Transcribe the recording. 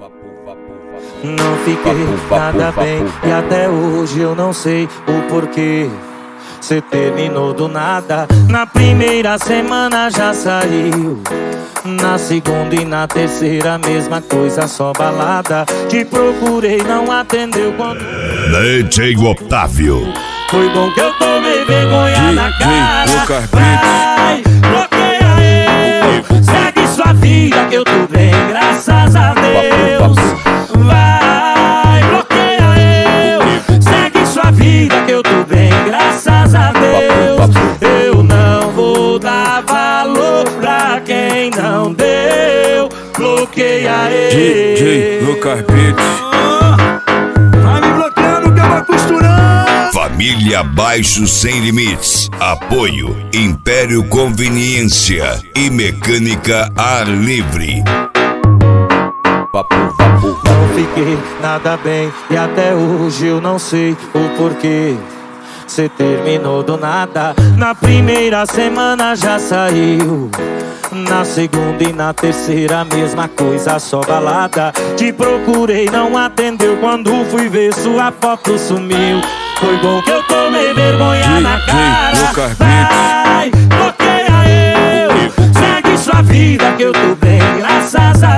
Não fiquei nada bem e até hoje eu não sei o porquê. Cê terminou do nada, na primeira semana já saiu. Na segunda e na terceira mesma coisa, só balada. Te procurei, não atendeu quando... DJ Otávio. Foi bom que eu tomei vergonha na cara. Vai, bloqueia eu, segue sua vida que eu tô bem, graças a Deus. Vai, bloqueia eu, segue sua vida que eu tô bem, graças a Deus. Eu não vou dar valor pra quem não deu. Bloqueia eu. DJ Lucas Beats. Vai me bloqueando que eu vou costurando. Família Baixo Sem Limites. Apoio Império Conveniência e Mecânica Ar Livre. Não fiquei nada bem e até hoje eu não sei o porquê. Cê terminou do nada, na primeira semana já saiu. Na segunda e na terceira mesma coisa, só balada. Te procurei, não atendeu, quando fui ver sua foto sumiu. Foi bom que eu tomei vergonha na cara. Vai, bloqueia eu, segue sua vida que eu tô bem, graças a